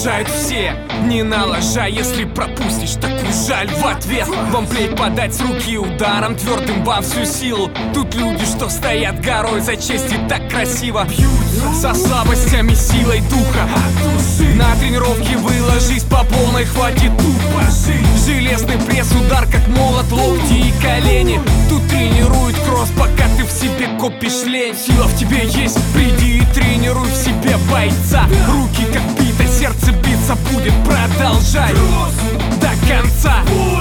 налажают все. Не налажай, если пропустишь, такую жаль в ответ. Вам плеть подать с руки ударом твердым во всю силу. Тут люди, что стоят горой за честь и так красиво бьются со слабостями силой духа. На тренировке выложись по полной, хватит тупо жить. Железный пресс, удар как молот, локти и колени. Тут тренируют кросс, пока ты в себе копишь лень. Сила в тебе есть, приди и тренируй в себе бойца. Руки как бита, сердце биться будет, продолжай до конца,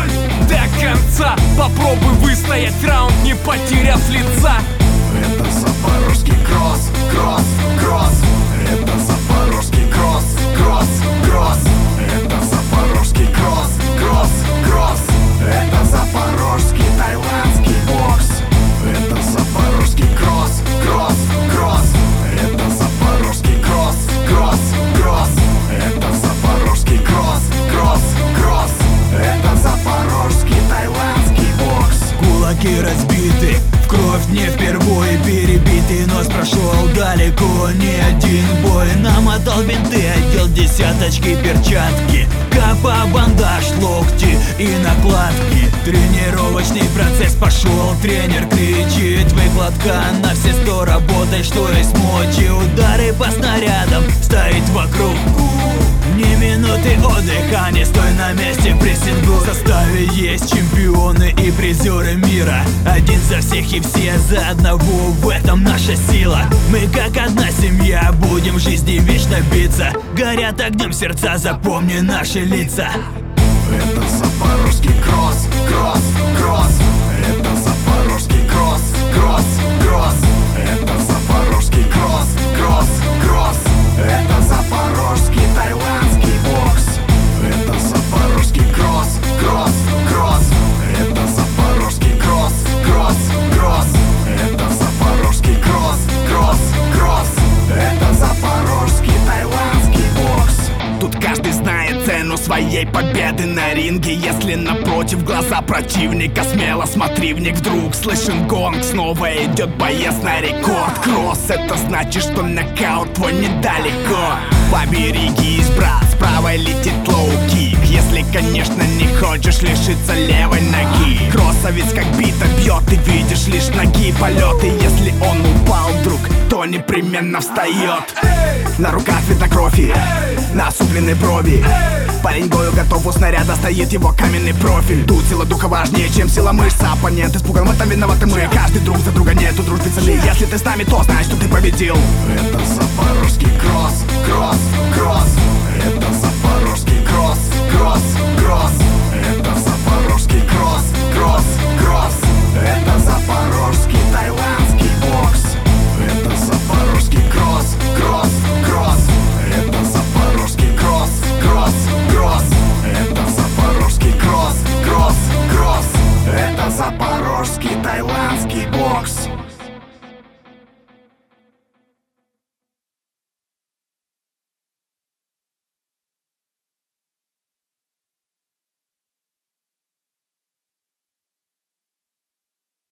до конца. Попробуй выстоять раунд, не потеряв лица. Это запорожский кросс, кросс, кросс. Это запорожский кросс, кросс, кросс. Это запорожский кросс, кросс, кросс. Это запорожский тайландский бокс. Это запорожский кросс, кросс, кросс. Это запорожский кросс, кросс, кросс. Это запорожский кросс, кросс, кросс. Это запорожский тайландский бокс. Кулаки разбиты, в кровь не впервые перебитый нос прошел далеко не один бой. Намотал бинты, одел десяточки, перчатки, капа, бандаж, локти и накладки. Тренировочный процесс пошел, тренер кричит: выкладка на все 100, работай что есть мочи. Удары по снарядам стоит вокруг. Ни минуты отдыха, не стой на месте, прессингу. В составе есть чемпионы и призеры мира. Один за всех и все за одного, в этом наша сила. Мы как одна семья, будем в жизни вечно биться. Горят огнем сердца, запомни наши лица. Это запорожский кросс, кросс, кросс. Это запорожский кросс, кросс, кросс. Это запорожский кросс, кросс, кросс. Это запорожский тайландский бокс. Это запорожский кросс, кросс, кросс. Это запорожский кросс, кросс, кросс. Это запорожский кросс, кросс, кросс. Это запорожский тайландский бокс. Тут каждый знает цену своей победы на ринге. Если напротив глаза противника, смело смотри в них. Вдруг слышен гонг, снова идет боец на рекорд. Кросс — это значит, что нокаут твой недалеко. Поберегись, брат, с правой летит лоу-кик. Если, конечно, не хочешь лишиться левой ноги. Кроссовец как бита бьет, ты видишь лишь ноги полеты. Если он упал вдруг, то непременно встает. На руках видно кровь и насупленные брови. Парень к бою готов, у снаряда стоит его каменный профиль. Тут сила духа важнее, чем сила мышц. Оппонент испуган, в этом виноваты мы. Каждый друг за друга, нету дружбы цели. Если ты с нами, то знай, что ты победил. Это запорожский кросс, кросс, кросс.